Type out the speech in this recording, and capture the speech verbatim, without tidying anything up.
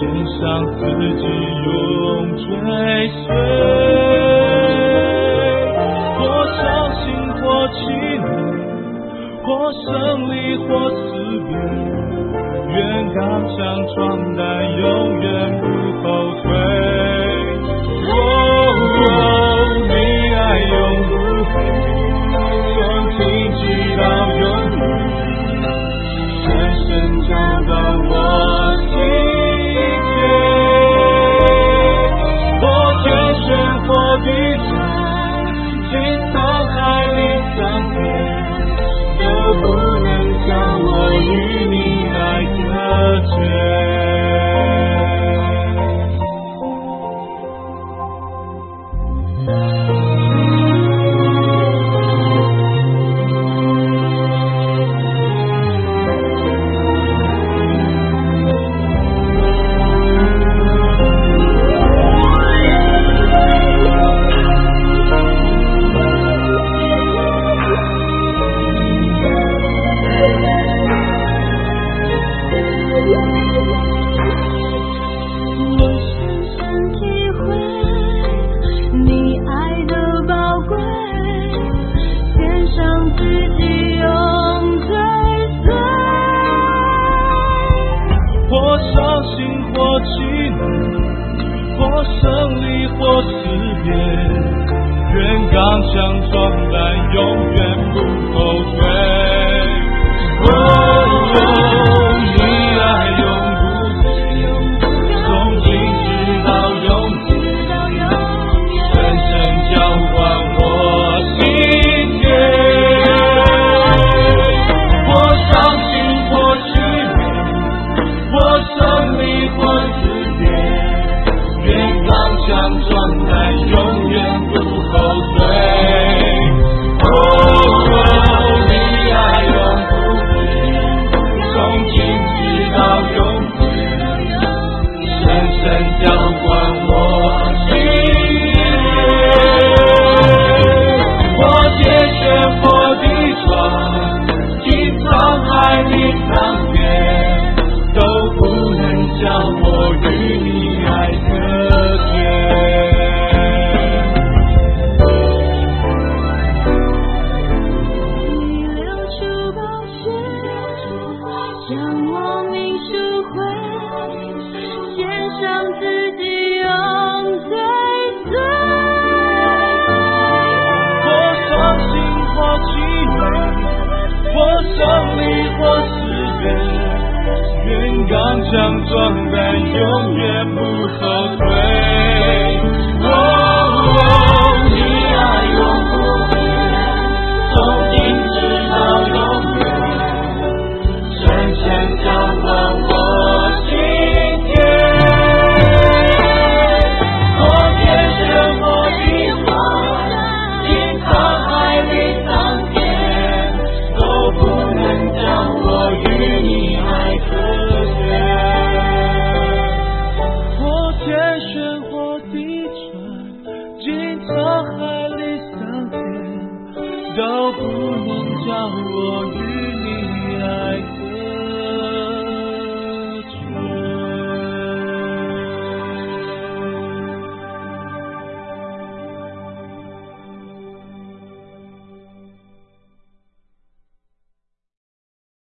献上自己永追随，或伤心或气馁，或胜利或死别，愿刚强壮胆，永远不后退。哦哦，你爱永不悔，从今直到永远，深深找到我心间。或天旋或地转，经沧海里桑田，都不能将我与你爱隔绝。或胜利或死别，愿刚强壮胆，永远不后退。哦，你爱永不退，从今直到永远，深深浇灌我心间。或伤心或凄美，或胜利或死别，愿刚强壮胆，永远不后退。哦，你爱永不退，从今直到永远，深深浇灌我心间。或天旋或地转，经沧海里桑田，都不能将我与你爱隔绝。 你流出宝血，将我命赎回，献上自己永追随。 或伤心或气馁，或胜利或死别，愿刚强壮胆，永远不后退。哦